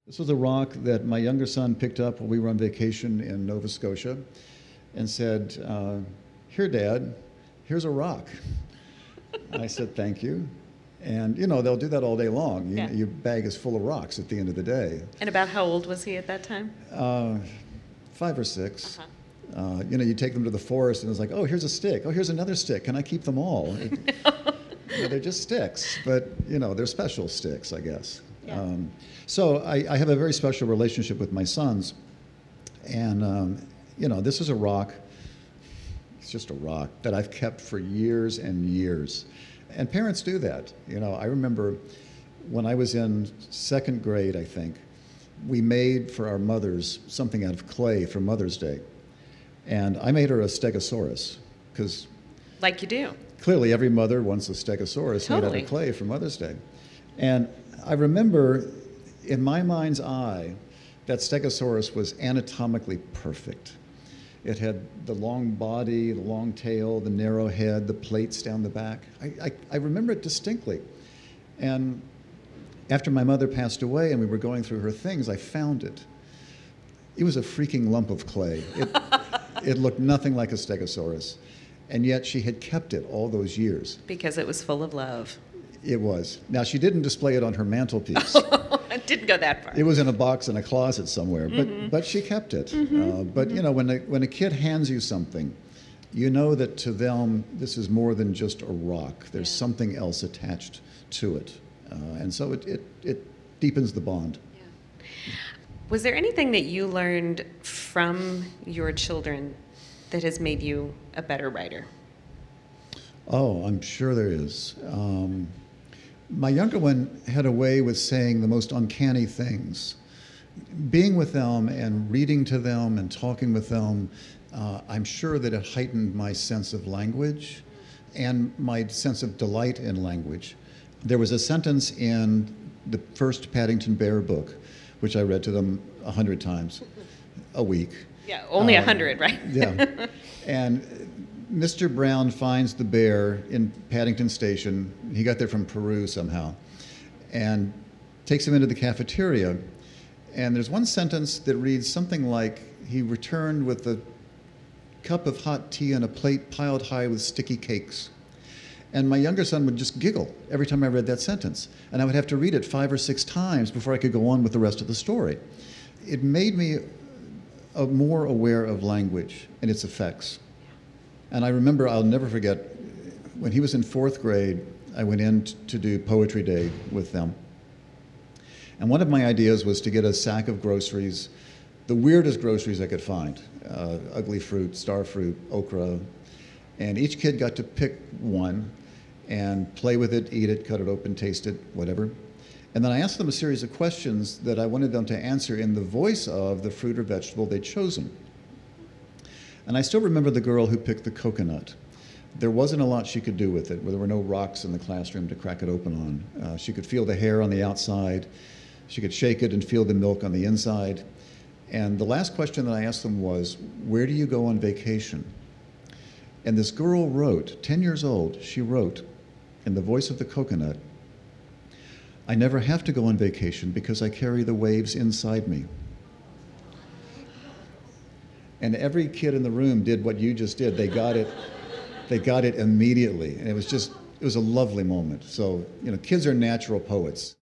This was a rock that my younger son picked up when we were on vacation in Nova Scotia and said, "Here, Dad, here's a rock." I said, "Thank you." And, they'll do that all day long. Yeah. Your bag is full of rocks at the end of the day. And about how old was he at that time? 5 or 6. Uh-huh. You take them to the forest and it's like, "Oh, here's a stick. Oh, here's another stick. Can I keep them all?" They're just sticks, but, they're special sticks, I guess. Yeah. So I have a very special relationship with my sons. And, this is a rock. It's just a rock that I've kept for years and years. And parents do that. I remember when I was in second grade, I think, we made for our mothers something out of clay for Mother's Day. And I made her a stegosaurus because Like you do. clearly every mother wants a stegosaurus made out Totally. of clay for Mother's Day. And I remember in my mind's eye that stegosaurus was anatomically perfect. It had the long body, the long tail, the narrow head, the plates down the back. I remember it distinctly. And after my mother passed away and we were going through her things, I found it. It was a freaking lump of clay. It looked nothing like a stegosaurus. And yet she had kept it all those years. Because it was full of love. It was. Now, she didn't display it on her mantelpiece. I didn't go that far. It was in a box in a closet somewhere, but she kept it. But when a kid hands you something, you know that to them this is more than just a rock. There's something else attached to it, and so it deepens the bond. Yeah. Was there anything that you learned from your children that has made you a better writer? Oh, I'm sure there is. My younger one had a way with saying the most uncanny things. Being with them and reading to them and talking with them, I'm sure that it heightened my sense of language and my sense of delight in language. There was a sentence in the first Paddington Bear book, which I read to them 100 times a week. Yeah, only 100, right? Yeah. And Mr. Brown finds the bear in Paddington Station. He got there from Peru somehow, and takes him into the cafeteria. And there's one sentence that reads something like, he returned with a cup of hot tea and a plate piled high with sticky cakes. And my younger son would just giggle every time I read that sentence. And I would have to read it 5 or 6 times before I could go on with the rest of the story. It made me more aware of language and its effects. And I remember, I'll never forget, when he was in 4th grade, I went in to do Poetry Day with them. And one of my ideas was to get a sack of groceries, the weirdest groceries I could find, ugly fruit, star fruit, okra, and each kid got to pick one and play with it, eat it, cut it open, taste it, whatever. And then I asked them a series of questions that I wanted them to answer in the voice of the fruit or vegetable they'd chosen. And I still remember the girl who picked the coconut. There wasn't a lot she could do with it. There were no rocks in the classroom to crack it open on. She could feel the hair on the outside. She could shake it and feel the milk on the inside. And the last question that I asked them was, "Where do you go on vacation?" And this girl wrote, 10 years old, she wrote, in the voice of the coconut, "I never have to go on vacation because I carry the waves inside me." And every kid in the room did what you just did. They got it immediately. And it was a lovely moment. So, kids are natural poets.